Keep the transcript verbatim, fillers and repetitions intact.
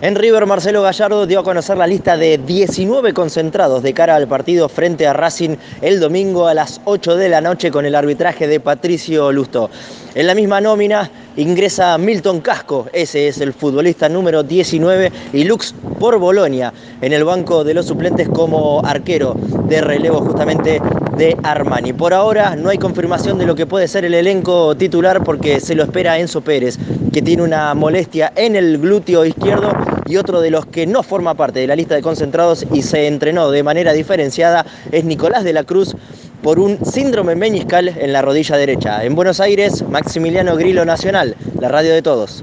En River, Marcelo Gallardo dio a conocer la lista de diecinueve concentrados de cara al partido frente a Racing el domingo a las ocho de la noche con el arbitraje de Patricio Lustó. En la misma nómina ingresa Milton Casco, ese es el futbolista número diecinueve, y Lux por Bolonia en el banco de los suplentes como arquero de relevo justamente de Armani. Por ahora no hay confirmación de lo que puede ser el elenco titular porque se lo espera Enzo Pérez, que tiene una molestia en el glúteo izquierdo, y otro de los que no forma parte de la lista de concentrados y se entrenó de manera diferenciada es Nicolás de la Cruz por un síndrome meniscal en la rodilla derecha. En Buenos Aires, Maximiliano Grillo, Nacional, la radio de todos.